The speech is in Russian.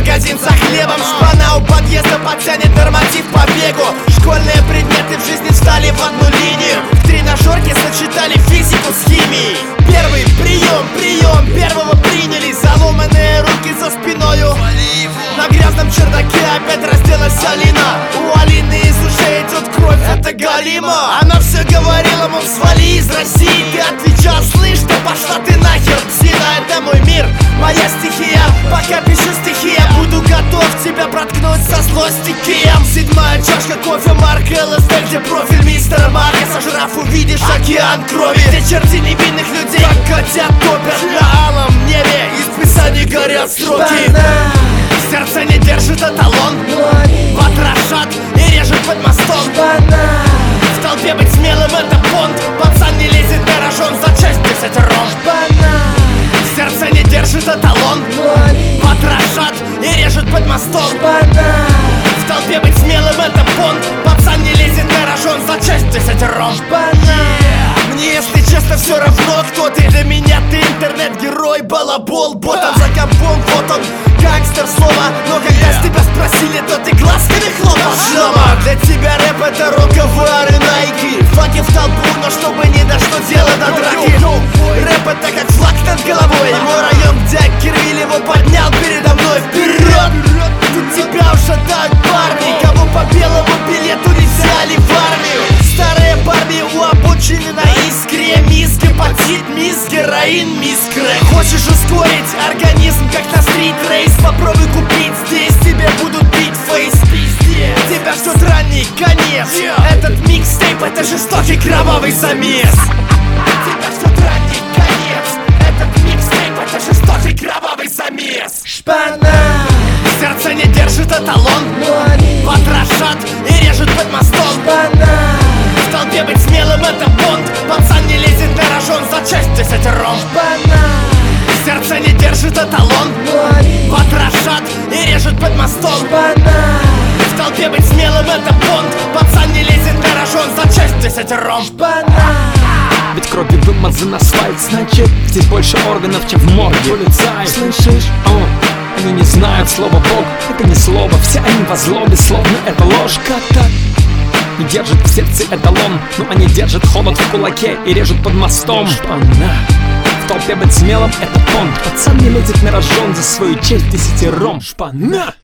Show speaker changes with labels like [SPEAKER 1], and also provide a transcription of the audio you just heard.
[SPEAKER 1] магазин за хлебом. Шпана у подъезда подтянет норматив по бегу. Школьные предметы в жизни встали в одну линию. В тренажерке сочетали физику с химией. Первый прием, первого приняли. Заломанные руки за спиною. На грязном чердаке опять разделась Алина. У Алины из ушей идет кровь, это Галима. Она все говорила, мол, свали из России. Ты отвечал, слышь, да пошла ты нахер, псина, это мой мир, моя стихия. Пока пишу стихи, я буду готов тебя проткнуть со злости кием. 7-я чашка кофе марка ЛСД, где профиль мистера Марка. Сожрав, увидишь океан крови, где черти невинных людей как котят топят. На алом небе из писаний горят строки. Сердце не держит эталон, потрошат и режут под мостом. В толпе быть смелым это понт. Пацан не лезет на рожон за часть десятером. Сердце не держит эталон, потрошат и режут под мостом. В толпе быть смелым это понт. Пацан не лезет на рожон за часть десятером. Мне, если честно, все равно, кто ты. Для меня ты интернет-герой, балабол, ботом за компом, вот он, гангстер слово. Но когда с тебя спросили, то ты глазками хлопал. Шлама, для тебя рэп это роковары, найки. Факи в толпу, но чтобы не дошло дело до драки. Рэп это как флаг над головой. Мой район, где Кирилл его поднял передо мной. Вперед! Тут тебя уж ждают парни, кого по белому билету не взяли в армию. Старые парни у обочины на искре. Мисс гепатит, мисс героин, мисс крэк. Хочешь ускорить организм, как на стрит-рейс? Попробуй купить здесь, тебе будут бить фейс. Пиздец, тебя ждет ранний конец. Этот микстейп это жестокий кровавый замес. Тебя ждет ранний конец. Этот микстейп это жестокий кровавый замес. Шпана. Сердце не держит эталон, потрошат и режут под мостом. В толпе быть смелым это понт. Пацан не лезет на рожон за часть десятером. Сердце не держит эталон, потрошат и режут под мостом. В толпе быть смелым это понт. Пацан не лезет на рожон за часть десятером.
[SPEAKER 2] Ведь кровью вымазан асфальт, значит здесь больше органов, чем в морге. Полицай, слышишь? Они не знают слова Бог, это не слово. Все они во злобе, словно это ложь. Как так? Не держит в сердце эталон, но они держат холод в кулаке и режут под мостом. Шпана. В толпе быть смелым это понт. Пацан не лезет на рожон за свою честь десятером. Шпана.